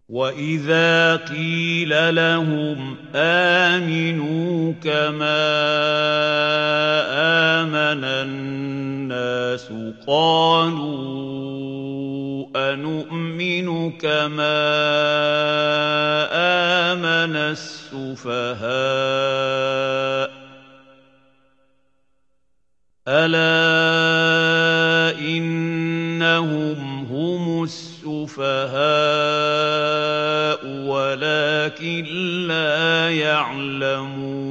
وَإِذَا قِيلَ لَهُمْ آمِنُوا كَمَا آمَنَ النَّاسُ قَالُوا أَنُؤْمِنُ كَمَا آمَنَ السُّفَهَاءُ ۗ أَلَا إِنَّهُمْ هُمُ السُّفَهَاءُ وَلَٰكِن لَّا يَعْلَمُونَ